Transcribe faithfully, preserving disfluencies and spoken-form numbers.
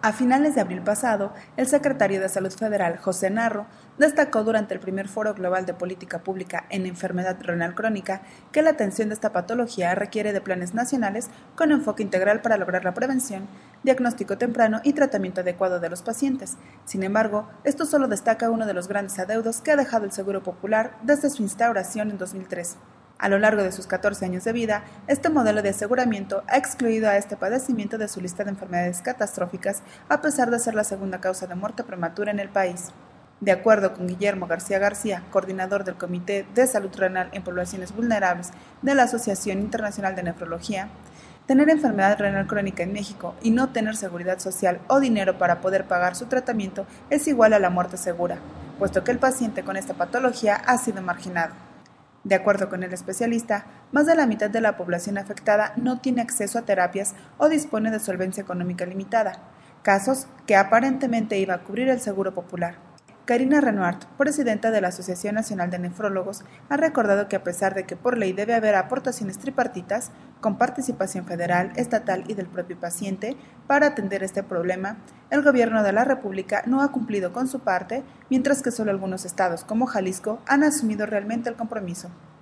A finales de abril pasado, el secretario de Salud Federal, José Narro, destacó durante el primer Foro Global de Política Pública en Enfermedad Renal Crónica que la atención de esta patología requiere de planes nacionales con enfoque integral para lograr la prevención, diagnóstico temprano y tratamiento adecuado de los pacientes. Sin embargo, esto solo destaca uno de los grandes adeudos que ha dejado el Seguro Popular desde su instauración en dos mil tres. A lo largo de sus catorce años de vida, este modelo de aseguramiento ha excluido a este padecimiento de su lista de enfermedades catastróficas, a pesar de ser la segunda causa de muerte prematura en el país. De acuerdo con Guillermo García García, coordinador del Comité de Salud Renal en Poblaciones Vulnerables de la Asociación Internacional de Nefrología, tener enfermedad renal crónica en México y no tener seguridad social o dinero para poder pagar su tratamiento es igual a la muerte segura, puesto que el paciente con esta patología ha sido marginado. De acuerdo con el especialista, más de la mitad de la población afectada no tiene acceso a terapias o dispone de solvencia económica limitada, casos que aparentemente iba a cubrir el Seguro Popular. Karina Renoart, presidenta de la Asociación Nacional de Nefrólogos, ha recordado que a pesar de que por ley debe haber aportaciones tripartitas, con participación federal, estatal y del propio paciente, para atender este problema, el gobierno de la República no ha cumplido con su parte, mientras que solo algunos estados, como Jalisco, han asumido realmente el compromiso.